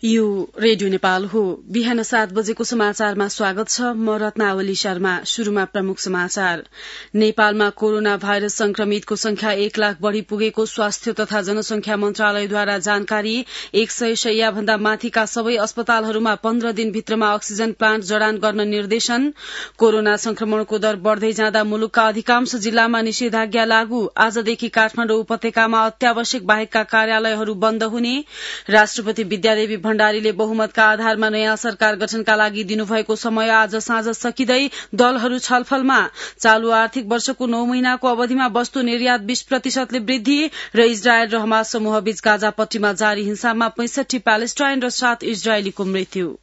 यो रेडियो नेपाल हो। बिहान 7 बजेको समाचारमा स्वागत छ। म रत्नावली शर्मा। शुरूमा प्रमुख समाचार। नेपालमा कोरोना भाइरस संक्रमितको संख्या 1 लाख बढ़ी पुगेको स्वास्थ्य तथा जनसंख्या मन्त्रालयद्वारा जानकारी। 100 शैय्या भन्दा माथिका सबै अस्पतालहरूमा 15 दिनभित्रमा अक्सिजन प्लान्ट जडान गर्न निर्देशन। कोरोना संक्रमणको दर बढ़दै जाँदा मुलुकका अधिकांश जिल्लामा निषेधाज्ञा लागू। आजदेखि काठमाडौँ उपत्यकामा अत्यावश्यक बाहेकका कार्यालयहरू बन्द हुने। राष्ट्रपति विद्यादेवी भण्डारीले बहुमतका आधारमा नयाँ सरकार गठनका लागि दिनुभएको समय आज साँझ सकिँदै दलहरू छलफलमा। चालू आर्थिक वर्षको 9 महिनाको अवधिमा वस्तु निर्यात 20% वृद्धि र इजरायल र हमास समूहबीच गाजापट्टीमा जारी हिंसामा 65 प्यालेस्टाइन र 7 इजरायलीको मृत्यु।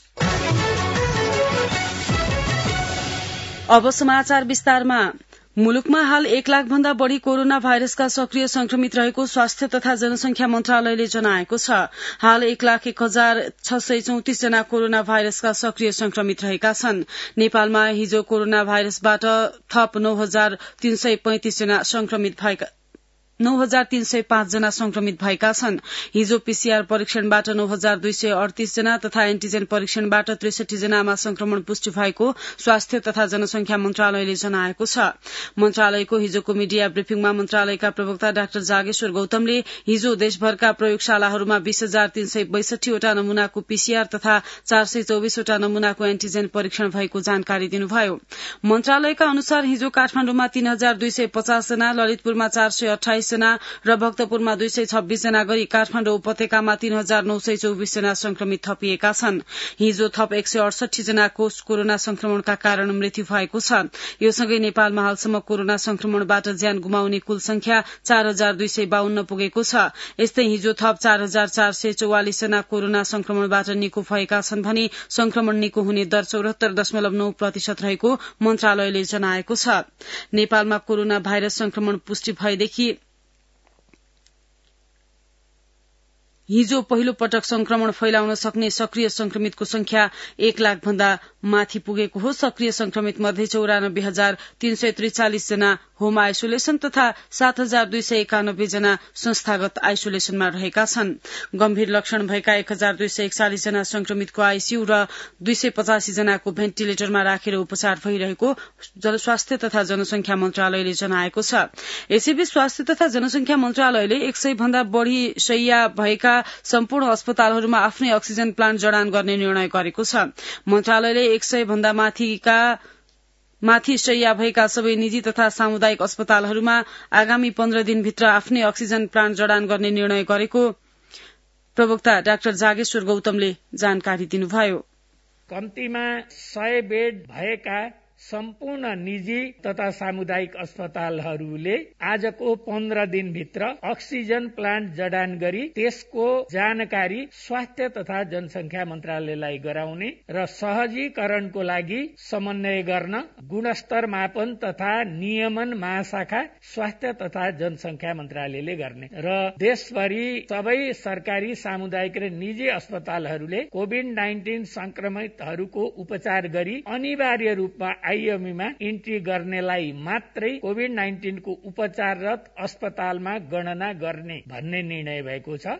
अब समाचार विस्तारमा। मुलुकमा हाल 1 लाख भन्दा बढ़ी कोरोना भाइरसका सक्रिय संक्रमित रहेको स्वास्थ्य तथा जनसंख्या मन्त्रालयले जनाएको छ। हाल 1,01,634 जना कोरोना भाइरसका सक्रिय संक्रमित रहेका छन्। नेपालमा हिजो कोरोना भाइरसबाट थप 9,335 जना संक्रमित भएका 9,305 जना संक्रमित भएका छन्। हिजो पीसीआर परीक्षणबाट 9,238 जना तथा एन्टिजेन परीक्षणबाट 63 जनामा संक्रमण पुष्टि भएको स्वास्थ्य तथा जनसंख्या मन्त्रालयले जनाएको छ। मन्त्रालयको हिजोको मिडिया ब्रिफिङमा मन्त्रालयका प्रवक्ता डाक्टर जागेश्वर गौतमले हिजो देशभरका प्रयोगशालाहरूमा 20,362 वटा नमूनाको पीसीआर तथा 424 वटा नमूनाको एन्टिजेन परीक्षण भएको जानकारी दिनुभयो। मन्त्रालयका अनुसार हिजो काठमाडौँमा 3,250 जना, ललितपुरमा 428 जना र भक्तपुरमा 226 जना गरी काठमाडौँ उपत्यकामा 3,924 जना संक्रमित थपिएका छन्। हिजो थप 168 जनाको कोरोना संक्रमणका कारण मृत्यु भएको छ। यो सँगै नेपालमा हालसम्म कोरोना संक्रमणबाट ज्यान गुमाउने कुल संख्या 4,252 पुगेको छ। यस्तै हिजो थप 4,444 जना कोरोना संक्रमणबाट निको भएका छन् भने संक्रमण निको हुने दर 74.9% रहेको मन्त्रालयले जनाएको छ। नेपालमा कोरोना भाइरस संक्रमण पुष्टि भएदेखि हिजो पहिलो पटक संक्रमण फैलाउन सक्ने सक्रिय संक्रमितको संख्या 1 लाख भन्दा माथि पुगेको हो। सक्रिय संक्रमित मध्ये 94,343 जना होम आइसोलेशन तथा 7,291 जना संस्थागत आइसोलेशनमा रहेका छन्। गम्भीर लक्षण भएका 1,241 जना संक्रमितको आईसीयू र 285 जनाको भेन्टिलेटरमा राखेर उपचार भइरहेको स्वास्थ्य तथा जनसंख्या मन्त्रालयले जनाएको छ। यसैबीच स्वास्थ्य तथा जनसंख्या मन्त्रालयले 100 भन्दा बढ़ी शैय्या भएका सम्पूर्ण अस्पतालहरूमा आफ्नै अक्सिजन प्लान्ट जडान गर्ने निर्णय गरेको छ। मन्त्रालयले 100 भन्दा माथि शैय्या भएका सबै निजी तथा सामुदायिक अस्पतालहरूमा आगामी 15 दिनभित्र आफ्नै अक्सिजन प्लान्ट जडान गर्ने निर्णय गरेको प्रवक्ता डाक्टर जागेश्वर गौतमले जानकारी दिनुभयो। कम्तीमा 100 बेड भएका सम्पूर्ण निजी तथा सामुदायिक अस्पतालहरूले आजको 15 दिनभित्र अक्सिजन प्लान्ट जडान गरी त्यसको जानकारी स्वास्थ्य तथा जनसंख्या मन्त्रालयलाई गराउने र सहजीकरणको लागि समन्वय गर्न गुणस्तर मापन तथा नियमन महाशाखा स्वास्थ्य तथा जनसंख्या मन्त्रालयले गर्ने र देशभरि सबै सरकारी सामुदायिक र निजी अस्पतालहरूले कोभिड-19 संक्रमितहरूको उपचार गरी अनिवार्य रूपमा आईएमईमा इन्ट्री गर्नेलाई मात्रै कोभिड-19 को उपचाररत अस्पतालमा गणना गर्ने भन्ने निर्णय भएको छ।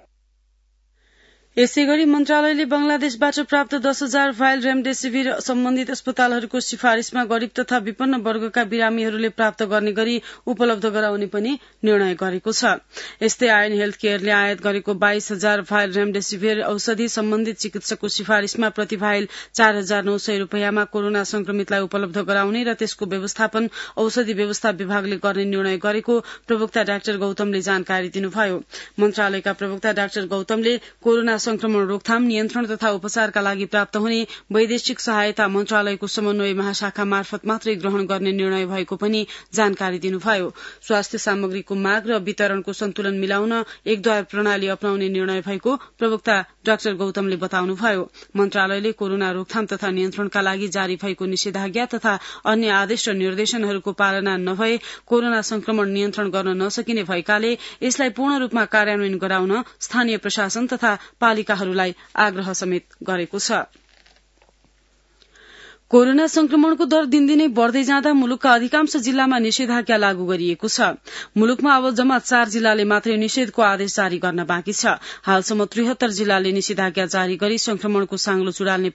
यसैगरी मन्त्रालयले बंगलादेशबाट प्राप्त 10,000 फाइल रेमडेसिभिर सम्बन्धित अस्पतालहरूको सिफारिशमा गरीब तथा विपन्न वर्गका बिरामीहरूले प्राप्त गर्ने गरी उपलब्ध गराउने पनि निर्णय गरेको छ। यस्तै आयन हेल्थ केयरले आयात गरेको 22,000 फाइल रेमडेसिभिर औषधि सम्बन्धित चिकित्सकको सिफारिशमा प्रति फाइल 4,900 रूपियाँमा कोरोना संक्रमितलाई उपलब्ध गराउने र त्यसको व्यवस्थापन औषधि व्यवस्था विभागले गर्ने निर्णय गरेको प्रवक्ता डाक्टर गौतमले जानकारी दिनुभयो। मन्त्रालयका प्रवक्ता डाक्टर गौतमले कोरोना संक्रमण रोकथाम, नियन्त्रण तथा उपचारका लागि प्राप्त हुने वैदेशिक सहायता मन्त्रालयको समन्वय महाशाखा मार्फत मात्रै ग्रहण गर्ने निर्णय भएको पनि जानकारी दिनुभयो। स्वास्थ्य सामग्रीको माग र वितरणको सन्तुलन मिलाउन एकद्वार प्रणाली अपनाउने निर्णय भएको प्रवक्ता डाक्टर गौतमले बताउनुभयो। मन्त्रालयले कोरोना रोकथाम तथा नियन्त्रणका लागि जारी भएको निषेधाज्ञा तथा अन्य आदेश र निर्देशनहरूको पालना नभए कोरोना संक्रमण नियन्त्रण गर्न नसकिने भएकाले यसलाई पूर्ण रूपमा कार्यान्वयन गराउन स्थानीय प्रशासन तथा पालिकाहरूलाई आग्रह समेत गरेको छ। कोरोना संक्रमणको दर दिनदिनै बढ्दै जाँदा मुलुकका अधिकांश जिल्लामा निषेधाज्ञा लागू गरिएको छ। मुलुकमा अब जम्मा 4 जिल्लाले मात्रै निषेधको आदेश जारी गर्न बाँकी छ। हालसम्म 73 जिल्लाले निषेधाज्ञा जारी गरी संक्रमणको साङ्लो चुडाल्ने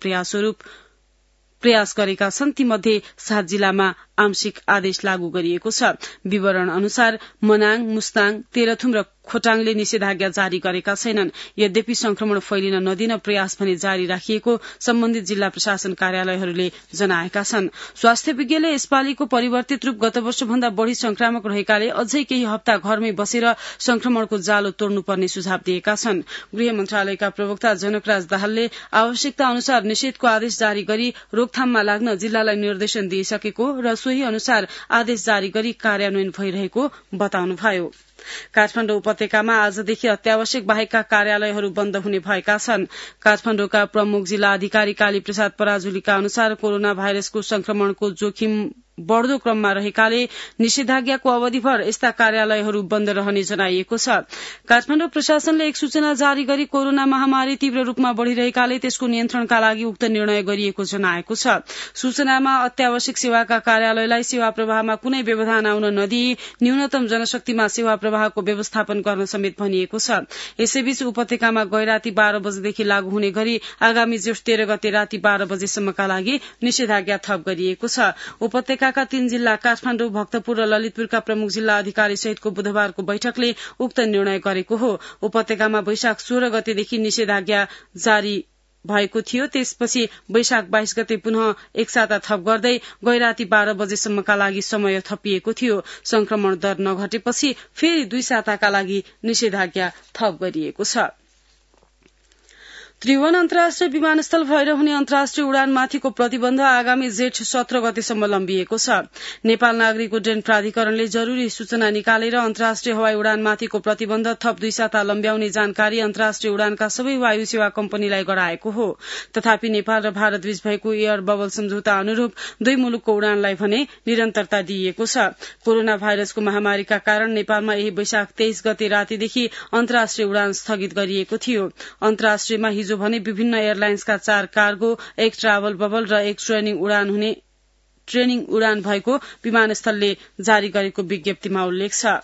प्रयास गरेका छन्। तीमध्ये 7 जिल्लामा आंशिक आदेश लागू गरिएको छ। विवरण अनुसार मनाङ, मुस्ताङ, तेह्रथुम र खोटाङले निषेधाज्ञा जारी गरेका छैनन्। यद्यपि संक्रमण फैलिन नदिन प्रयास भने जारी राखिएको सम्बन्धित जिल्ला प्रशासन कार्यालयहरूले जनाएका छन्। स्वास्थ्य विज्ञले यसपालिको परिवर्तित रूप गत वर्षभन्दा बढ़ी संक्रामक रहेकाले अझै केही हप्ता घरमै बसेर संक्रमणको जालो तोड्नुपर्ने सुझाव दिएका छन्। गृह मन्त्रालयका प्रवक्ता जनकराज दाहालले आवश्यकता अनुसार निषेधको आदेश जारी गरी रोकथाममा लाग्न जिल्लालाई निर्देशन दिइसकेको र सोही अनुसार आदेश जारी गरी कार्यान्वयन भइरहेको बताउनुभयो। काठमाडौँ उपत्यकामा आजदेखि अत्यावश्यक बाहेकका कार्यालयहरू बन्द हुने भएका छन्। काठमाडौँका प्रमुख जिल्ला अधिकारी काली प्रसाद पराजुलीका अनुसार कोरोना भाइरसको संक्रमणको जोखिम बढ़दो क्रममा रहेकाले निषेधाज्ञाको अवधिभर यस्ता कार्यालयहरू बन्द रहने जनाइएको छ। काठमाडौँ प्रशासनले एक सूचना जारी गरी कोरोना महामारी तीव्र रूपमा बढ़िरहेकाले त्यसको नियन्त्रणका लागि उक्त निर्णय गरिएको जनाएको छ। सूचनामा अत्यावश्यक सेवाका कार्यालयलाई सेवा प्रवाहमा कुनै व्यवधान आउन नदिई न्यूनतम जनशक्तिमा सेवा प्रवाहको व्यवस्थापन गर्न समेत भनिएको छ। यसैबीच उपत्यकामा गैराती 12 बजेदेखि लागू हुने गरी आगामी जेठ 13 गते राति 12 बजेसम्मका लागि निषेधाज्ञा थप गरिएको छ। उपत्यकाका 3 जिल्ला काठमाडौँ, भक्तपुर र ललितपुरका प्रमुख जिल्ला अधिकारी सहितको बुधबारको बैठकले उक्त निर्णय गरेको हो। उपत्यकामा वैशाख 16 गतेदेखि निषेधाज्ञा जारी भएको थियो। त्यसपछि वैशाख 22 गते पुनः एक साता थप गर्दै गैराती 12 बजेसम्मका लागि समय थपिएको थियो। संक्रमण दर नघटेपछि फेरि 2 साताका लागि निषेधाज्ञा थप गरिएको छ। त्रिभुवन अन्तर्राष्ट्रिय विमानस्थल भएर हुने अन्तर्राष्ट्रिय उडानमाथिको प्रतिबन्ध आगामी जेठ 17 गतेसम्म लम्बिएको छ। नेपाल नागरिक उड्डयन प्राधिकरणले जरूरी सूचना निकालेर अन्तर्राष्ट्रिय हवाई उडानमाथिको प्रतिबन्ध थप 2 साता लम्ब्याउने जानकारी अन्तर्राष्ट्रिय उडानका सबै वायु सेवा कम्पनीलाई गराएको हो। तथापि नेपाल र भारतबीच भएको एयर बबल सम्झौता अनुरूप दुई मुलुकको उडानलाई भने निरन्तरता दिइएको छ। कोरोना भाइरसको महामारीका कारण नेपालमा यही वैशाख 23 गते रातिदेखि अन्तर्राष्ट्रिय उडान स्थगित गरिएको थियो। अन्तर्राष्ट्रियमा हिजो भने विभिन्न एयरलाइन्सका 4 कार्गो, 1 ट्राभल बबल र 1 ट्रेनिङ उडान भएको विमानस्थलले जारी गरेको विज्ञप्तिमा उल्लेख छ।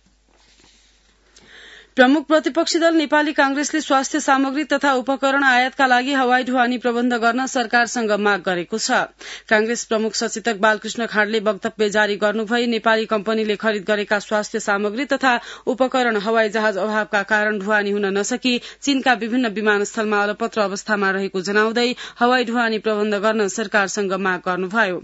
प्रमुख प्रतिपक्षी दल नेपाली कांग्रेसले स्वास्थ्य सामग्री तथा उपकरण आयातका लागि हवाई ढुवानी प्रबन्ध गर्न सरकारसँग माग गरेको छ। कांग्रेस प्रमुख सचेतक बालकृष्ण खाँडले वक्तव्य जारी गर्नुभई नेपाली कम्पनीले खरिद गरेका स्वास्थ्य सामग्री तथा उपकरण हवाई जहाज अभावका कारण ढुवानी हुन नसकी चीनका विभिन्न विमानस्थलमा अलपत्र अवस्थामा रहेको जनाउँदै हवाई ढुवानी प्रबन्ध गर्न सरकारसँग माग गर्नुभयो।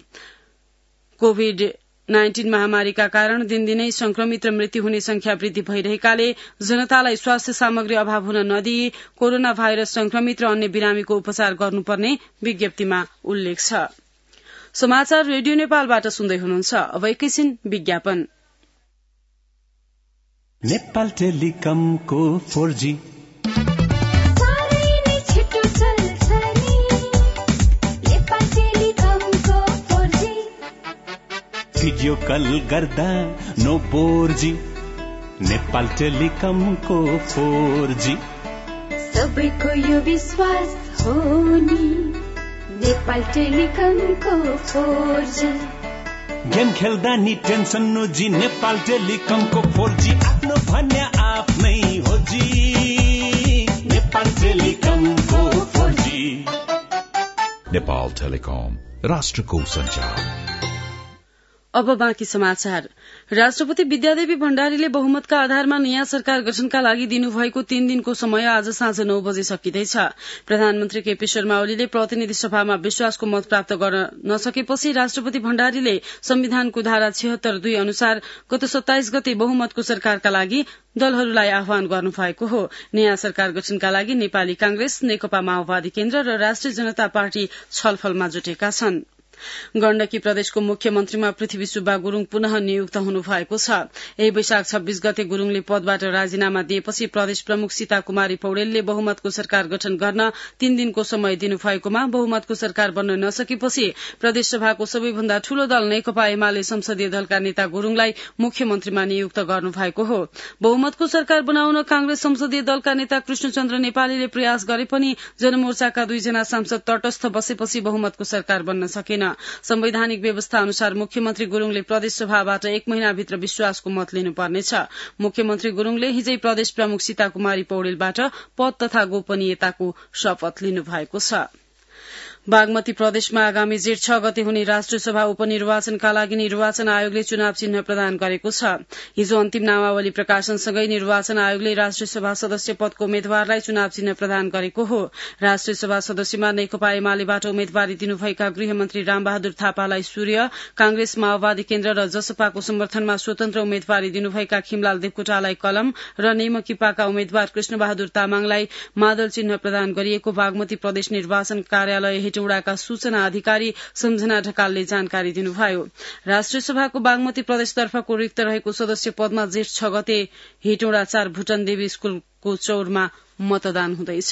कोभिड-19 महामारीका कारण दिनदिनै संक्रमित र मृत्यु हुने संख्या वृद्धि भइरहेकाले जनतालाई स्वास्थ्य सामग्री अभाव हुन नदिई कोरोना भाइरस संक्रमित र अन्य बिरामीको उपचार गर्नुपर्ने विज्ञप्तिमा उल्लेख छ। समाचार रेडियो नेपालबाट सुन्दै हुनुहुन्छ। अब एकैछिन विज्ञापन। नेपाल टेलिकमको 4G भिडियो कल गर्दा नो बोर्जी। नेपाल टेलिकमको 4G सबैको यो विश्वास हो नि। नेपाल टेलिकमको 4G गेम खेल्दा नि टेन्सन नोजी। नेपाल टेलिकमको 4G आफ्नो भन्ने आफ्नै हो जी। नेपाल टेलिकमको 4G। नेपाल टेलिकम राष्ट्रको संचार। अब बाँकी समाचार। राष्ट्रपति विद्यादेवी भण्डारीले बहुमतका आधारमा नयाँ सरकार गठनका लागि दिनुभएको 3 दिनको समय आज साँझ 9 बजे सकिँदैछ। प्रधानमन्त्री केपी शर्मा ओलीले प्रतिनिधि सभामा विश्वासको मत प्राप्त गर्न नसकेपछि राष्ट्रपति भण्डारीले संविधानको धारा 76(2) अनुसार गत 27 गते बहुमतको सरकारका लागि दलहरूलाई आह्वान गर्नुभएको हो। नयाँ सरकार गठनका लागि नेपाली कांग्रेस, नेकपा माओवादी केन्द्र र राष्ट्रिय जनता पार्टी छलफलमा जुटेका छन्। गण्डकी प्रदेशको मुख्यमन्त्रीमा पृथ्वी सुब्बा गुरूङ पुनः नियुक्त हुनुभएको छ। यही वैशाख 26 गते गुरूङले पदबाट राजीनामा दिएपछि प्रदेश प्रमुख सीता कुमारी पौडेलले बहुमतको सरकार गठन गर्न 3 दिनको समय दिनुभएकोमा बहुमतको सरकार बन्न नसकेपछि प्रदेशसभाको सबैभन्दा ठूलो दल नेकपा एमाले संसदीय दलका नेता गुरूङलाई मुख्यमन्त्रीमा नियुक्त गर्नुभएको हो। बहुमतको सरकार बनाउन कांग्रेस संसदीय दलका नेता कृष्णचन्द्र नेपालीले प्रयास गरे पनि जनमोर्चाका 2 जना सांसद तटस्थ बसेपछि बहुमतको सरकार बन्न सकेन। हुँदैन। संवैधानिक व्यवस्था अनुसार मुख्यमन्त्री गुरूङले प्रदेश सभाबाट 1 महिनाभित्र विश्वासको मत लिनुपर्नेछ। मुख्यमन्त्री गुरूङले हिजै प्रदेश प्रमुख सीता कुमारी पौडेलबाट पद तथा गोपनीयताको शपथ लिनुभएको छ। बागमती प्रदेशमा आगामी जेठ 6 गते हुने राष्ट्रिय सभा उपनिर्वाचनका लागि निर्वाचन आयोगले चुनाव चिन्ह प्रदान गरेको छ। हिजो अन्तिम नामावली प्रकाशनसँगै निर्वाचन आयोगले राष्ट्रिय सभा सदस्य पदको उम्मेद्वारलाई चुनाव चिन्ह प्रदान गरेको हो। राष्ट्रिय सभा सदस्यमा नेकपा एमालेबाट उम्मेद्वारी दिनुभएका गृहमन्त्री रामबहादुर थापालाई सूर्य, कांग्रेस माओवादी केन्द्र र जसपाको समर्थनमा स्वतन्त्र उम्मेद्वारी दिनुभएका खिमलाल देवकोटालाई कलम र नेमकिपाका उम्मेद्वार कृष्णबहादुर तामाङलाई मादल चिन्ह प्रदान गरिएको बागमती प्रदेश निर्वाचन कार्यालय हेटौडाका सूचना अधिकारी सम्झना ढकालले जानकारी दिनुभयो। राष्ट्रिय सभाको बागमती प्रदेशतर्फको रिक्त रहेको सदस्य पदमा जेठ 6 गते हेटौडा 4 भुटन देवी स्कूलको चौरमा मतदान हुँदैछ।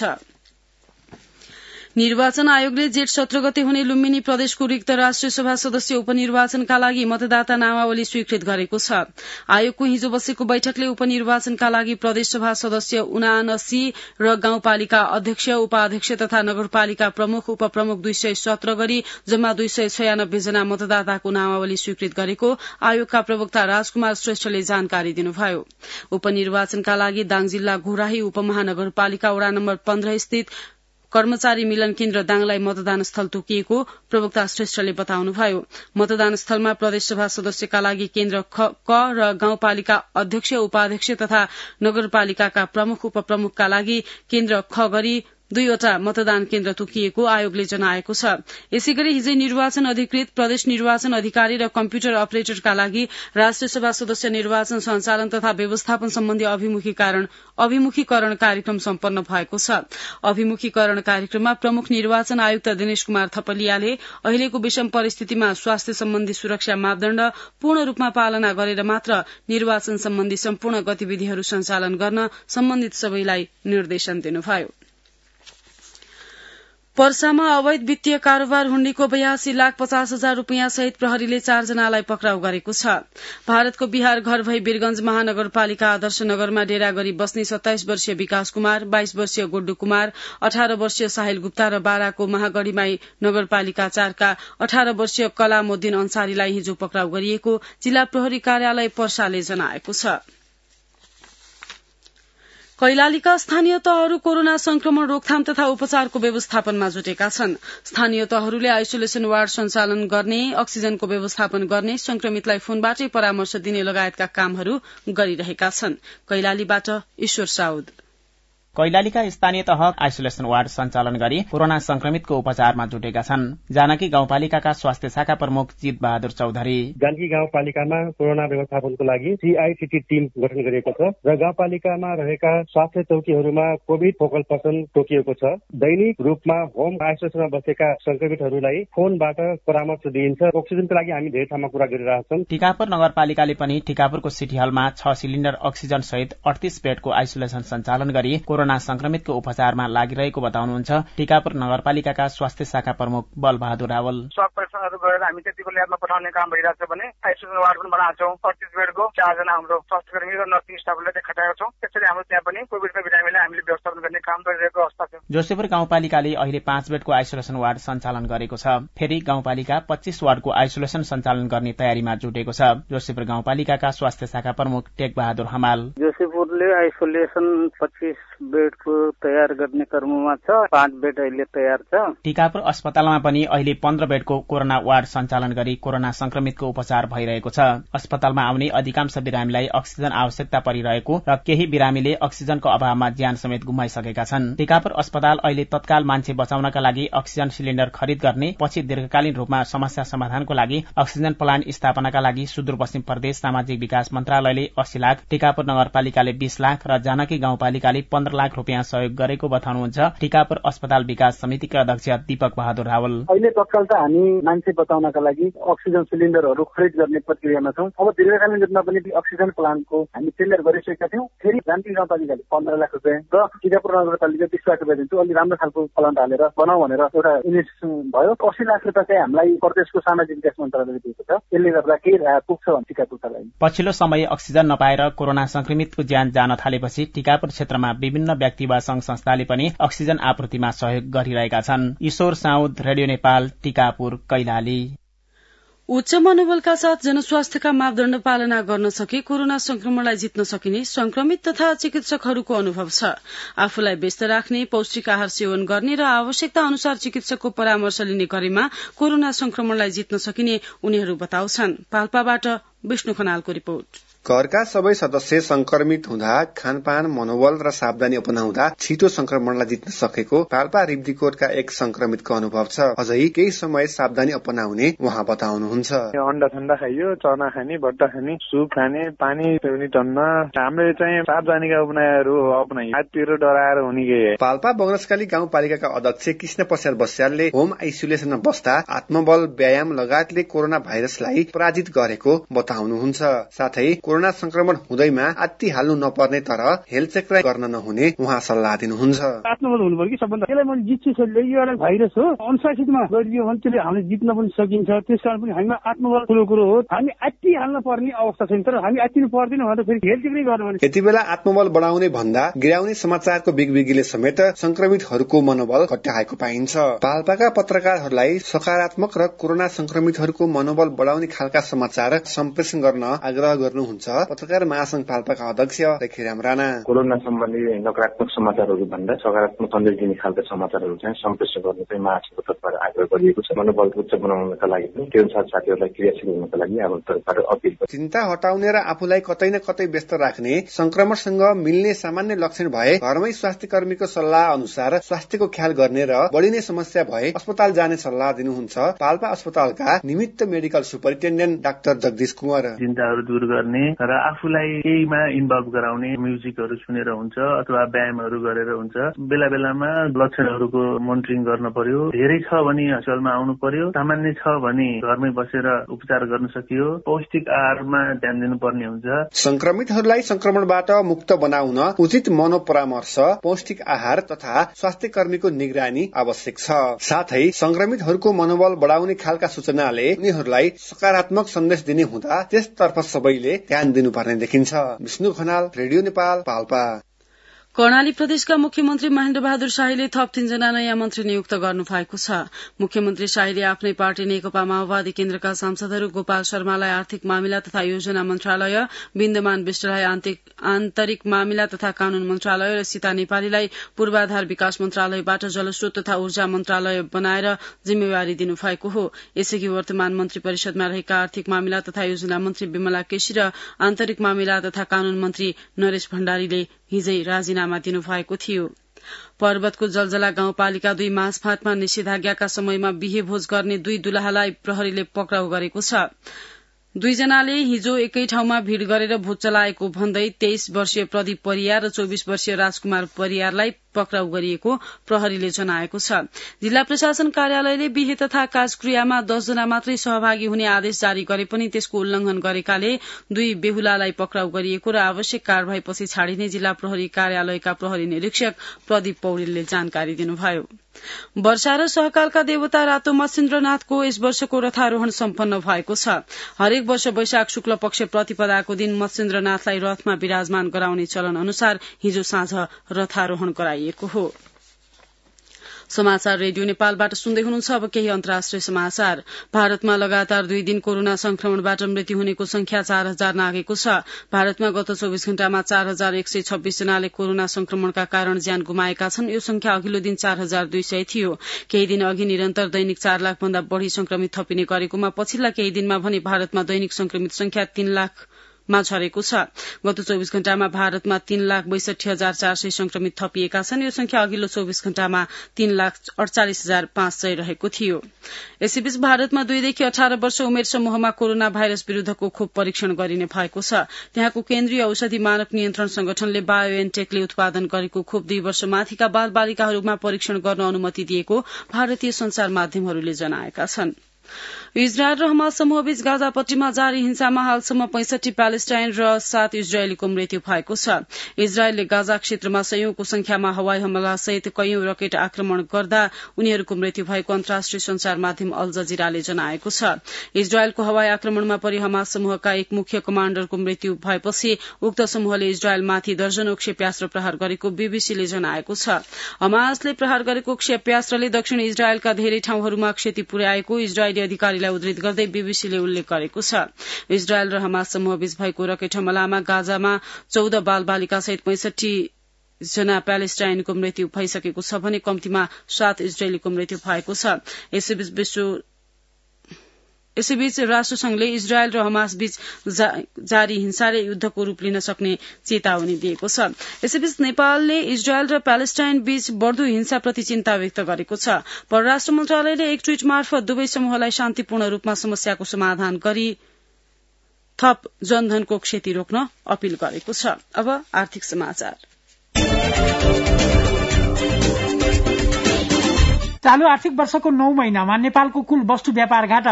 निर्वाचन आयोगले जेठ 17 गते हुने लुम्बिनी प्रदेशको रिक्त राष्ट्रिय सभा सदस्य उपनिर्वाचनका लागि मतदाता नामावली स्वीकृत गरेको छ। आयोगको हिजो बसेको बैठकले उपनिर्वाचनका लागि प्रदेश सभा सदस्य 79 र गाउँपालिका अध्यक्ष, उपाध्यक्ष तथा नगरपालिका प्रमुख, उपप्रमुख 217 गरी जम्मा 296 जना मतदाताको नामावली स्वीकृत गरेको आयोगका प्रवक्ता राजकुमार श्रेष्ठले जानकारी दिनुभयो। उपनिर्वाचनका लागि दाङ जिल्ला घोराही उपमहानगरपालिका वडा नम्बर 15 स्थित कर्मचारी मिलन केन्द्र दाङलाई मतदान स्थल तोकिएको प्रवक्ता श्रेष्ठले बताउनुभयो। मतदान स्थलमा प्रदेश सभा सदस्यका लागि केन्द्र क र गाउँपालिका अध्यक्ष, उपाध्यक्ष तथा नगरपालिकाका प्रमुख, उपप्रमुखका लागि केन्द्र ख गरी 2वटा मतदान केन्द्र तोकिएको आयोगले जनाएको छ। यसैगरी हिजै निर्वाचन अधिकृत, प्रदेश निर्वाचन अधिकारी र कम्प्युटर अपरेटरका लागि राष्ट्रिय सभा सदस्य निर्वाचन सञ्चालन तथा व्यवस्थापन सम्बन्धी अभिमुखीकरण कार्यक्रम सम्पन्न भएको छ। अभिमुखीकरण कार्यक्रममा प्रमुख निर्वाचन आयुक्त दिनेश कुमार थपलियाले अहिलेको विषम परिस्थितिमा स्वास्थ्य सम्बन्धी सुरक्षा मापदण्ड पूर्ण रूपमा पालना गरेर मात्र निर्वाचन सम्बन्धी सम्पूर्ण गतिविधिहरू सञ्चालन गर्न सम्बन्धित सबैलाई निर्देशन दिनुभयो। पर्सामा अवैध वित्तीय कारोबार हुण्डीको 82,50,000 रूपियाँ सहित प्रहरीले 4 जनालाई पक्राउ गरेको छ। भारतको बिहार घर भई वीरगंज महानगरपालिका आदर्श नगरमा डेरा गरी बस्ने 27 वर्षीय विकास कुमार, 22 वर्षीय गुड्डू कुमार, 18 वर्षीय साहिल गुप्ता र बाराको महागढ़ीमाई नगरपालिका 4 का 18 वर्षीय कलामुद्दिन अन्सारीलाई हिजो पक्राउ गरिएको जिल्ला प्रहरी कार्यालय पर्साले जनाएको छ। कैलालीका स्थानीय तहहरू कोरोना संक्रमण रोकथाम तथा उपचारको व्यवस्थापनमा जुटेका छन्। स्थानीय तहहरूले आइसोलेसन वार्ड सञ्चालन गर्ने, अक्सिजनको व्यवस्थापन गर्ने, संक्रमितलाई फोनबाटै परामर्श दिने लगायतका कामहरू गरिरहेका छन्। कैलालीबाट ईश्वर साउद। कैलालीका स्थानीय तह आइसोलेसन वार्ड सञ्चालन गरी कोरोना संक्रमितको उपचारमा जुटेका छन्। जानकी गाउँपालिकाका स्वास्थ्य शाखा प्रमुख जित बहादुर चौधरी। जानकी गाउँपालिकामा कोरोना व्यवस्थापनको लागि सीआईसीटी टीम गठन गरिएको छ र गाउँपालिकामा रहेका स्वास्थ्य चौकीहरूमा कोभिड फोकल पर्सन तोकिएको छ। दैनिक रूपमा होम आइसोलेसनमा बसेका संक्रमितहरूलाई फोनबाट परामर्श दिइन्छ। अक्सिजनको लागि हामी धेरै ठाउँमा कुरा गरिरहेका छौं। टिकापुर नगरपालिकाले पनि टिकापुरको सिटी हलमा 6 सिलिन्डर अक्सिजन सहित 38 बेडको आइसोलेसन सञ्चालन गरी कोरोना संक्रमितको उपचारमा लागिरहेको बताउनुहुन्छ टिकापुर नगरपालिकाका स्वास्थ्य शाखा प्रमुख बलबहादुर रावल। स्वाब परीक्षणहरू गरेर हामी त्यतिको ल्याबमा पठाउने काम भइरहेको छ भने आइसोलेसन वार्ड पनि बनाएको छौं। 38 बेडको 4 जना हाम्रो स्वास्थ्यकर्मी र नर्सिङ स्टाफलाई खटाएका छौं। त्यसैले हाम्रो त्यहाँ पनि कोभिडका बिरामीलाई हामीले व्यवस्थापन गर्ने काम गरिरहेको अवस्था छ। जोशीपुर गाउँपालिकाले अहिले 5 बेडको आइसोलेसन वार्ड सञ्चालन गरेको छ। फेरि गाउँपालिका 25 वार्डको आइसोलेसन सञ्चालन गर्ने तयारीमा जुटेको छ। जोशीपुर गाउँपालिकाका स्वास्थ्य शाखा प्रमुख टेक बहादुर हमाल। जोशीपुरले आइसोलेसन 25 बेडको तयार गर्ने क्रममा छ। 5 बेड अहिले तयार छ। टिकापुर अस्पतालमा पनि अहिले 15 बेडको कोरोना वार्ड सञ्चालन गरी कोरोना संक्रमितको उपचार भइरहेको छ। अस्पतालमा आउने अधिकांश बिरामीलाई अक्सिजन आवश्यकता परिरहेको र केही बिरामीले अक्सिजनको अभावमा ज्यान समेत गुमाइसकेका छन्। टिकापुर अस्पताल अहिले तत्काल मान्छे बचाउनका लागि अक्सिजन सिलिन्डर खरिद गर्ने, पछि दीर्घकालीन रूपमा समस्या समाधानको लागि अक्सिजन प्लान्ट स्थापनाका लागि सुदूरपश्चिम प्रदेश सामाजिक विकास मन्त्रालयले 80 लाख, टिकापुर नगरपालिकाले 20 लाख र जानकी गाउँपालिकाले 15 लाख रुपियाँ सहयोग गरेको बताउनुहुन्छ टिकापुर अस्पताल विकास समितिका अध्यक्ष दीपक बहादुर रावल। अहिले तत्काल त हामी मान्छे बचाउनका लागि अक्सिजन सिलिन्डरहरू खरिद गर्ने प्रक्रियामा छौं। अब दीर्घकालीन रूपमा पनि अक्सिजन प्लान्टको हामी टेन्डर गरिसकेका थियौं। फेरि जानकी गाउँपालिकाले 15 लाख रुपियाँ र टिकापुर नगरपालिका 20 लाख रुपियाँ दिन्छु, अलि राम्रो खालको प्लान्ट हालेर बनाऊ भनेर एउटा इनिसिएसन भयो। 80 लाख रुपियाँ चाहिँ हामीलाई प्रदेशको सामाजिक विकास मन्त्रालयले दिएको छ। यसले गर्दा केही राहत पुग्छ भने टिकापुरका लागि। पछिल्लो समय अक्सिजन नपाएर कोरोना संक्रमितको ज्यान जान थालेपछि टिकापुर क्षेत्रमा विभिन्न व्यक्ति वा संघ संस्थाले पनि अक्सिजन आपूर्तिमा सहयोग गरिरहेका छन्। ईश्वर साउद, रेडियो नेपाल, टिकापुर, कैलाली। कैलाली। उच्च मनोबलका साथ जनस्वास्थ्यका मापदण्ड पालना गर्न सके कोरोना संक्रमणलाई जित्न सकिने संक्रमित तथा चिकित्सकहरूको अनुभव छ। आफूलाई व्यस्त राख्ने, पौष्टिक आहार सेवन गर्ने र आवश्यकता अनुसार चिकित्सकको परामर्श लिने गरेमा कोरोना संक्रमणलाई जित्न सकिने उनीहरू बताउँछन्। पाल्पाबाट विष्णु खनालको रिपोर्ट। घरका सबै सदस्य संक्रमित हुँदा खानपान, मनोबल र सावधानी अपनाउँदा छिटो संक्रमणलाई जित्न सकेको पाल्पा रिब्दीकोटका एक संक्रमितको अनुभव छ। अझै केही समय सावधानी अपनाउने उहाँ बताउनुहुन्छ। अन्डा ठण्डा खाइयो, चना खाने, बट्टा खाने, सुप खाने, पानी पिउने टन्न। हामीले चाहिँ सावधानीका उपायहरू अपनाइ, हाततिर डराएर हुने के। पाल्पा बगरसकाली गाउँपालिकाका अध्यक्ष कृष्ण प्रसाद बस्यालले होम आइसोलेसनमा बस्दा आत्मबल, व्यायाम लगायतले कोरोना भाइरसलाई पराजित गरेको बताउनुहुन्छ। साथै कोरोना संक्रमण हुँदैमा आत्ति हाल्नु नपर्ने तर हेल्थ चेक गर्न नहुने उहाँ सल्लाह दिनुहुन्छ। आत्मबल हुनु पर्यो कि सबभन्दा। यसलाई मैले जित्छु छोड्दै यो एउटा भाइरस हो, अनुशासितमा गरिदियो भने त्यसले हामीले जित्न पनि सकिन्छ। त्यसकारण पनि हामीमा आत्मबल ठुलो कुरो हो। हामी आत्ति हाल्न पर्ने अवस्था छैन, तर हामी आत्तिनु पर्दैन भने फेरि हेल्थ चेक नै गर्नु पर्छ। यति बेला आत्मबल बढाउने भन्दा गिराउने समाचारको बिगबिगीले समेत संक्रमितहरूको मनोबल घटाएको पाइन्छ। पाल्पाका पत्रकारहरूलाई सकारात्मक र कोरोना संक्रमितहरूको मनोबल बढाउने खालका समाचार सम्प्रेषण गर्न आग्रह गर्नुहुन्छ पत्रकार महासंघ पाल्पाका अध्यक्ष रेखीराम राणा। कोरोना सम्बन्धी नकारात्मक समाचारहरू भन्दा सकारात्मक सन्देश दिने खालका समाचारहरू चाहिँ सम्प्रेषण गर्न चाहिँ महासंघको तर्फबाट आग्रह गरिएको छ। मनोबल उच्च बनाउनका लागि पनि त्यो अनुसार साथीहरूलाई क्रियाशील हुनका लागि हाम्रो तर्फबाट अपिल छ। चिन्ता हटाउने र आफूलाई कतै न कतै व्यस्त राख्ने, संक्रमणसँग मिल्ने सामान्य लक्षण भए घरमै स्वास्थ्य कर्मीको सल्लाह अनुसार स्वास्थ्यको ख्याल गर्ने र बढिने समस्या भए अस्पताल जाने सल्लाह दिनुहुन्छ पाल्पा अस्पतालका निमित्त medical superintendent doctor Jagdish Kunwar. चिन्ताहरू दूर गर्ने र आफूलाई केहीमा इन्भल्भ गराउने, म्युजिकहरू सुनेर हुन्छ अथवा व्यायामहरू गरेर हुन्छ। बेला बेलामा लक्षणहरूको मोनिटरिङ गर्न पर्यो। धेरै छ भने अस्पतालमा आउनु पर्यो, सामान्य छ भने घरमै बसेर उपचार गर्न सकियो। पौष्टिक आहारमा ध्यान दिनुपर्ने हुन्छ। संक्रमितहरूलाई संक्रमणबाट मुक्त बनाउन उचित मनोपरामर्श, पौष्टिक आहार तथा स्वास्थ्य कर्मीको निगरानी आवश्यक छ। साथै संक्रमितहरूको मनोबल बढाउने खालका सूचनाले उनीहरूलाई सकारात्मक सन्देश दिने हुँदा त्यसतर्फ सबैले ध्यान दिनुपर्ने देखिन्छ। विष्णु खनाल, रेडियो नेपाल, पाल्पा। कर्णाली प्रदेशका मुख्यमन्त्री महेन्द्र बहादुर शाहीले थप 3 जना नयाँ मन्त्री नियुक्त गर्नु भएको छ। मुख्यमन्त्री शाहीले आफ्नै पार्टी नेकपा माओवादी केन्द्रका सांसदहरू गोपाल शर्मालाई आर्थिक मामिला तथा योजना मन्त्रालय, विन्दमान विष्टलाई आन्तरिक मामिला तथा कानून मन्त्रालय र सीता नेपालीलाई पूर्वाधार विकास मन्त्रालयबाट जलस्रोत तथा ऊर्जा मन्त्रालय बनाएर जिम्मेवारी दिनुभएको हो। यसअघि वर्तमान मन्त्री परिषदमा रहेका आर्थिक मामिला तथा योजना मन्त्री विमला केसी र आन्तरिक मामिला तथा कानून मन्त्री नरेश भण्डारीले हिजै राजीनामा दिनुभएको थियो। पर्वतको जलजला गाउँपालिका 2 माछफाँटमा निषेधाज्ञाका समयमा बिहे भोज गर्ने 2 दुलाहालाई प्रहरीले पक्राउ गरेको छ। 2 जनाले हिजो एकै ठाउँमा भीड़ गरेर भोज चलाएको भन्दै 23 वर्षीय प्रदीप परियार र 24 वर्षीय राजकुमार परियारलाई पक्राउ गरिएको प्रहरीले जनाएको छ। जिल्ला प्रशासन कार्यालयले बिहे तथा काजक्रियामा 10 जना मात्रै सहभागी हुने आदेश जारी गरे पनि त्यसको उल्लंघन गरेकाले 2 बेहुलालाई पक्राउ गरिएको र आवश्यक कार्यवाहीपछि छाडिने जिल्ला प्रहरी कार्यालयका प्रहरी निरीक्षक प्रदीप पौडेलले जानकारी दिनुभयो। वर्षा र सहकालका देवता रातो मत्स्येन्द्रनाथको यस वर्षको रथारोहण सम्पन्न भएको छ। हरेक वर्ष वैशाख शुक्ल पक्ष प्रतिपदाको दिन मत्स्येन्द्रनाथलाई रथमा विराजमान गराउने चलन अनुसार हिजो साँझ रथारोहण गराइएको हो। समाचार रेडियो नेपालबाट सुन्दै हुनुहुन्छ। अब केही अन्तर्राष्ट्रिय समाचार। भारतमा लगातार 2 दिन कोरोना संक्रमणबाट मृत्यु हुनेको संख्या 4000 नागेको छ। भारतमा गत 24 घण्टामा 4126 जनाले कोरोना संक्रमणका कारण ज्यान गुमाएका छन्। यो संख्या अघिल्लो दिन 4200 थियो। केही दिन अघि निरन्तर दैनिक 4 लाख भन्दा बढ़ी संक्रमित थपिने गरेकोमा पछिल्ला केही दिनमा भने भारतमा दैनिक संक्रमित संख्या 3 लाख मा झरेको छ। गत 24 घण्टामा भारतमा 3,62,400 संक्रमित थपिएका छन्। यो संख्या अघिल्लो 24 घण्टामा 3,48,500 रहेको थियो। यसैबीच भारतमा 2 देखि 18 वर्ष उमेर समूहमा कोरोना भाइरस विरूद्धको खोप परीक्षण गरिने भएको छ। त्यहाँको केन्द्रीय औषधि मानक नियन्त्रण संगठनले बायोएनटेकले उत्पादन गरेको खोप 2 वर्ष माथिका बाल बालिकाहरूमा परीक्षण गर्न अनुमति दिएको भारतीय संचार माध्यमहरूले जनाएका छन्। इजरायल र हमास समूहबीच गाजापट्टीमा जारी हिंसामा हालसम्म 65 प्यालेस्टाइन र 7 इजरायलीको मृत्यु भएको छ। इजरायलले गाजा क्षेत्रमा सयौंको संख्यामा हवाई हमला सहित कैयौं रकेट आक्रमण गर्दा उनीहरूको मृत्यु भएको अन्तर्राष्ट्रिय संचार माध्यम अल जजिराले जनाएको छ। इजरायलको हवाई आक्रमणमा परि हमास समूहका एक मुख्य कमाण्डरको मृत्यु भएपछि उक्त समूहले इजरायलमाथि दर्जनौं क्षेप्यास्त्र प्रहार गरेको बीबीसीले जनाएको छ। हमासले प्रहार गरेको क्षेप्यास्त्रले दक्षिण इजरायलका धेरै ठाउँहरूमा क्षति पुर्याएको इजरायली इजरायली अधिकारीलाई उद्धृत गर्दै बीबीसीले उल्लेख गरेको छ। इजरायल र हमास समूहबीच भएको रकेट हमलामा गाजामा 14 बालबालिका सहित 65 जना प्यालेस्टाइनको मृत्यु भइसकेको छ भने कम्तीमा 7 इजरायलीको मृत्यु भएको छ। यसैबीच राष्ट्रसंघले इजरायल र हमास बीच जारी हिंसाले युद्धको रूप लिन सक्ने चेतावनी दिएको छ। यसैबीच नेपालले इजरायल र प्यालेस्टाइन बीच बढ़दो हिंसाप्रति चिन्ता व्यक्त गरेको छ। परराष्ट्र मन्त्रालयले एक ट्वीट मार्फत दुवै समूहलाई शान्तिपूर्ण रूपमा समस्याको समाधान गरी थप जनधनको क्षति रोक्न अपील गरेको छ। अब आर्थिक समाचार। चालू आर्थिक वर्षको 9 महिनामा नेपालको कुल वस्तु व्यापार घाटा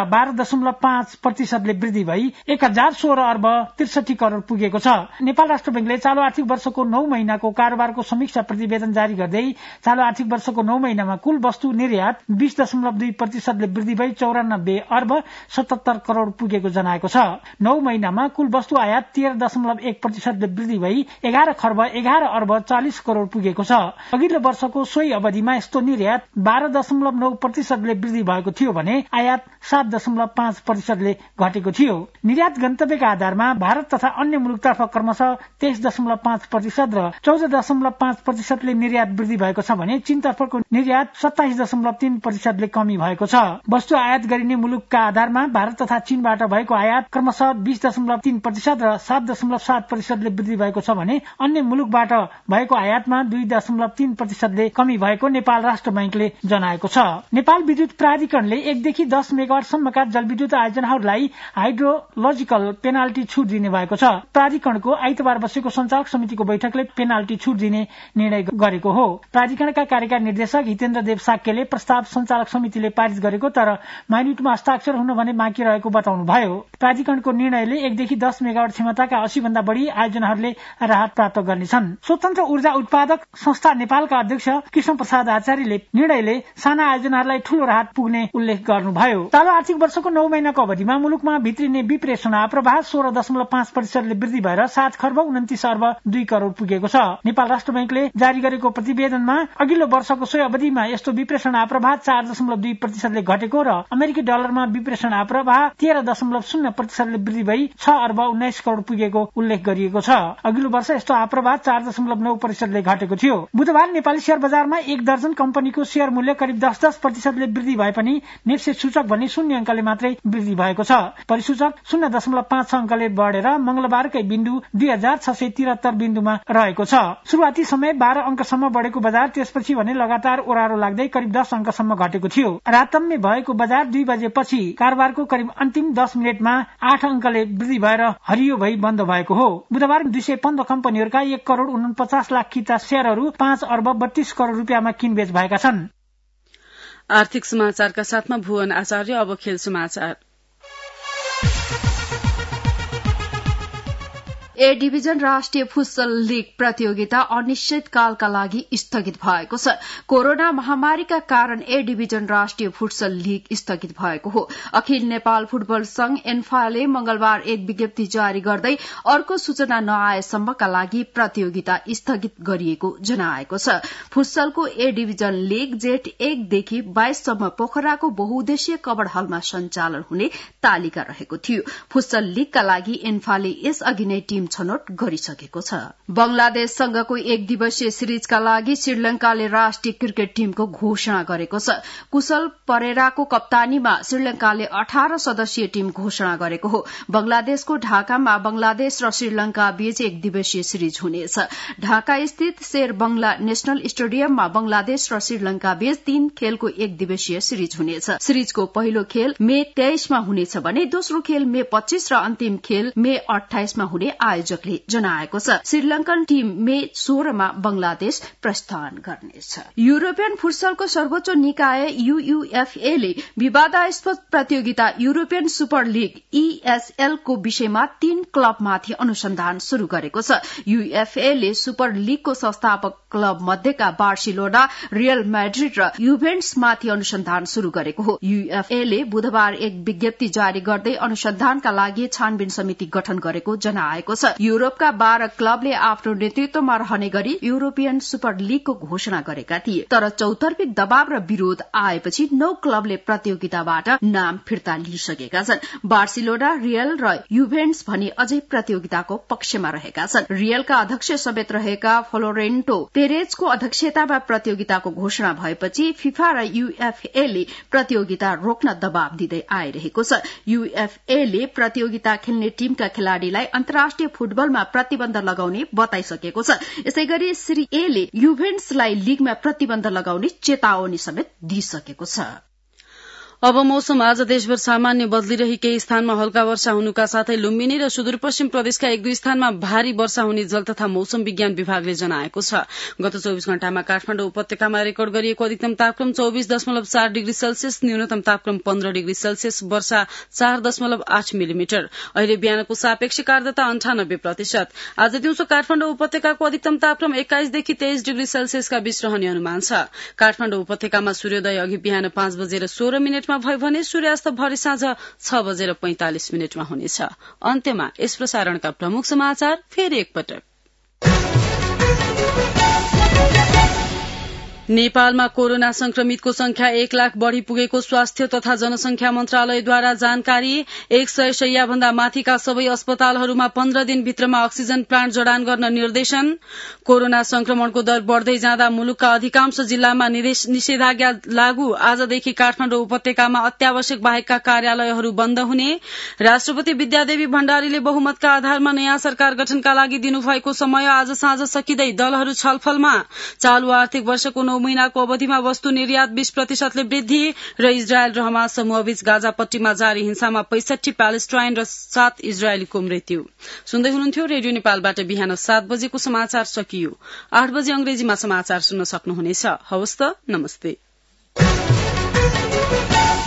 12.5% वृद्धि भई 1016 अर्ब 63 करोड़ पुगेको छ। नेपाल राष्ट्र बैंकले चालू आर्थिक वर्षको 9 महिनाको कारोबारको समीक्षा प्रतिवेदन जारी गर्दै चालू आर्थिक वर्षको 9 महिनामा कुल वस्तु निर्यात 20.2% वृद्धि भई 94 अर्ब 77 करोड़ पुगेको जनाएको छ। 9 महिनामा कुल वस्तु आयात 13.1% वृद्धि भई 11 खर्ब 11 अर्ब 40 करोड़ पुगेको छ। अघिल्लो वर्षको सोही अवधिमा यस्तो निर्यात 12.9% वृद्धि भएको थियो भने आयात 7.5% घटेको थियो। निर्यात गन्तव्यका आधारमा भारत तथा अन्य मुलुकतर्फ क्रमशः 23.5% र 14.5% निर्यात वृद्धि भएको छ भने चीनतर्फको निर्यात 27.3% कमी भएको छ। वस्तु आयात गरिने मुलुकका आधारमा भारत तथा चीनबाट भएको आयात क्रमशः 20.3% र 7.7% वृद्धि भएको छ भने अन्य मुलुकबाट भएको आयातमा 2.3% कमी भएको नेपाल राष्ट्र बैंकले जनाएको छ। नेपाल विद्युत प्राधिकरणले 1 देखि 10 मेगावाट सम्मका जलविद्युत आयोजनाहरूलाई हाइड्रोलोजिकल पेनाल्टी छूट दिने भएको छ। प्राधिकरणको आइतबार बसेको सञ्चालक समितिको बैठकले पेनाल्टी छूट दिने निर्णय गरेको हो। प्राधिकरणका कार्यकारी निर्देशक हितेन्द्र देव साक्यले प्रस्ताव सञ्चालक समितिले पारित गरेको तर माइन्युटमा हस्ताक्षर हुन भने बाँकी रहेको बताउनुभयो। प्राधिकरणको निर्णयले 1 देखि 10 मेगावाट क्षमताका 80 भन्दा बढ़ी आयोजनाहरूले राहत प्राप्त गर्नेछन्। स्वतन्त्र ऊर्जा उत्पादक संस्था नेपालका अध्यक्ष कृष्ण प्रसाद आचार्यले निर्णयले साना आयोजनाहरूलाई ठूलो राहत पुग्ने उल्लेख गर्नुभयो। चालू आर्थिक वर्षको 9 महिनाको अवधिमा मुलुकमा भित्रिने विप्रेषण प्रवाह 16.5% वृद्धि भएर 7 खर्ब 29 अर्ब 2 करोड़ पुगेको छ। नेपाल राष्ट्र बैंकले जारी गरेको प्रतिवेदनमा अघिल्लो वर्षको सोही अवधिमा यस्तो विप्रेषण प्रवाह 4.2% घटेको र अमेरिकी डलरमा विप्रेषण प्रवाह 13.0% वृद्धि भई 6 अर्ब 19 करोड़ पुगेको उल्लेख गरिएको छ। अघिल्लो वर्ष यस्तो प्रवाह 4.9% घटेको थियो। बुधबार नेपाली शेयर बजारमा 1 दर्जन कम्पनीको शेयर मूल्य करिब 10% वृद्धि भए पनि नेप्से सूचक भने 0 अंकले मात्रै वृद्धि भएको छ। परिसूचक 0.5 अंकले बढेर मंगलबारकै बिन्दु 2673 बिन्दुमा रहेको छ। सुरुवाती समय 12 अंकसम्म बढेको बजार त्यसपछि भने लगातार ओह्रालो लाग्दै करिब 10 अंकसम्म घटेको थियो। रातम्य भएको बजार 2 बजेपछि कारोबारको करिब अन्तिम 10 मिनेटमा 8 अंकले वृद्धि भएर हरियो भई बन्द भएको हो। बुधबार 215 कम्पनीहरूका 1 करोड़ 49 लाख किता शेयरहरू 5 अर्ब 32 करोड़ रुपियाँमा किनबेच भएका छन्। आर्थिक समाचारका साथमा भुवन आचार्य। अब खेल समाचार। ए डिभिजन राष्ट्रिय फुटसल लीग प्रतियोगिता अनिश्चितकालका लागि स्थगित भएको छ। कोरोना महामारीका कारण ए डिभिजन राष्ट्रिय फुटसल लीग स्थगित भएको हो। अखिल नेपाल फुटबल संघ एन्फाले मंगलबार एक विज्ञप्ति जारी गर्दै अर्को सूचना नआएसम्मका लागि प्रतियोगिता स्थगित गरिएको जनाएको छ। फुटसलको ए डिभिजन लीग जेठ 1 देखि 22 सम्म पोखराको बहुउद्देश्यीय कबड हलमा सञ्चालन हुने तालिका रहेको थियो। फुटसल लीगका लागि एन्फाले यसअघि नै टीम छनौट गरिसकेको छ। बंगलादेशसँगको 1 दिवसीय सिरिजका लागि श्रीलंकाले राष्ट्रिय क्रिकेट टीमको घोषणा गरेको छ। कुशल परेराको कप्तानीमा श्रीलंकाले 18 सदस्यीय टीम घोषणा गरेको हो। बंगलादेशको ढाकामा बंगलादेश र श्रीलंका बीच 1 दिवसीय सिरिज हुनेछ। ढाका स्थित शेर बंगला नेशनल स्टेडियममा बंगलादेश र श्रीलंका बीच 3 खेलको 1 दिवसीय सिरिज हुनेछ। सिरिजको पहिलो खेल मे 23 मा हुनेछ भने दोस्रो खेल मे 25 र अन्तिम खेल मे 28 मा हुने आयोजकले जनाएको छ। श्रीलंकन टीम मे 16 मा बंगलादेश प्रस्थान गर्नेछ। युरोपियन फुटसलको सर्वोच्च निकाय यूयूएफए ले विवादास्पद प्रतियोगिता युरोपियन सुपर लीग ईएसएल को विषयमा 3 क्लबमाथि अनुसन्धान शुरू गरेको छ। यूएफए ले सुपर लीगको संस्थापक क्लब मध्येका बार्सिलोना, रियल मैड्रिड र युभेन्टसमाथि अनुसन्धान शुरू गरेको हो। यूएफए ले बुधबार एक विज्ञप्ति जारी गर्दै अनुसन्धानका लागि छानबिन समिति गठन गरेको जनाएको छ। छ। युरोपका 12 क्लबले आफ्नो नेतृत्वमा रहने गरी युरोपियन सुपर लीगको घोषणा गरेका थिए, तर चौतर्फी दबाव र विरोध आएपछि 9 क्लबले प्रतियोगिताबाट नाम फिर्ता लिइसकेका छन्। बार्सिलोना, रियल र युभेन्टस भने अझै प्रतियोगिताको पक्षमा रहेका छन्। रियलका अध्यक्ष समेत रहेका फ्लोरेन्टो पेरेजको अध्यक्षतामा प्रतियोगिताको घोषणा भएपछि फिफा र यूएफए ले प्रतियोगिता रोक्न दबाव दिँदै आइरहेको छ। यूएफए ले प्रतियोगिता खेल्ने टीमका खेलाड़ीलाई अन्तर्राष्ट्रिय फुटबलमा प्रतिबन्ध लगाउने बताइसकेको छ। यसैगरी सीरी ए ले युभेन्टसलाई लीगमा प्रतिबन्ध लगाउने चेतावनी समेत दिइसकेको छ। अब मौसम। आज देशभर सामान्य बदलिरही केही स्थानमा हल्का वर्षा हुनुका साथै लुम्बिनी र सुदूरपश्चिम प्रदेशका 1-2 स्थानमा भारी वर्षा हुने जल तथा मौसम विज्ञान विभागले जनाएको छ। गत 24 घण्टामा काठमाडौँ उपत्यकामा रेकर्ड गरिएको अधिकतम तापक्रम 24.4 डिग्री सेल्सियस, न्यूनतम तापक्रम 15 डिग्री सेल्सियस, वर्षा 4.8 मिलिमिटर। अहिले बिहानको सापेक्षिक आर्द्रता 98%। आज दिउँसो काठमाडौँ उपत्यकाको अधिकतम तापक्रम 21 देखि 23 डिग्री सेल्सियसका बीच रहने अनुमान छ। काठमाडौँ उपत्यकामा सूर्योदय अघि बिहान 5:16 भयो भने सूर्यास्त भरि साँझ 6:45 हुनेछ। अन्त्यमा यस प्रसारणका प्रमुख समाचार फेरि एकपटक। नेपालमा कोरोना संक्रमितको संख्या 1 लाख बढ़ी पुगेको स्वास्थ्य तथा जनसंख्या मन्त्रालयद्वारा जानकारी। 100 शैय्या भन्दा माथिका सबै अस्पतालहरूमा 15 दिनभित्रमा अक्सिजन प्लान्ट जडान गर्न निर्देशन। कोरोना संक्रमणको दर बढ़दै जाँदा मुलुकका अधिकांश जिल्लामा निषेधाज्ञा लागू। आजदेखि काठमाडौँ उपत्यकामा अत्यावश्यक बाहेकका कार्यालयहरू बन्द हुने। राष्ट्रपति विद्यादेवी भण्डारीले बहुमतका आधारमा नयाँ सरकार गठनका लागि दिनुभएको समय आज साँझ सकिँदै दलहरू छलफलमा। चालू आर्थिक वर्षको 9 महिनाको अवधिमा वस्तु निर्यात 20% ले वृद्धि र इजरायल र हमास समूहबीच गाजापट्टीमा जारी हिंसामा 65 प्यालेस्टाइन र 7 इजरायलीको मृत्यु। सुन्दै हुनुहुन्थ्यो रेडियो नेपालबाट बिहान 7 बजेको समाचार सकियो। 8 बजे अंग्रेजीमा समाचार सुन्न सक्नुहुनेछ। हवस् त, नमस्ते।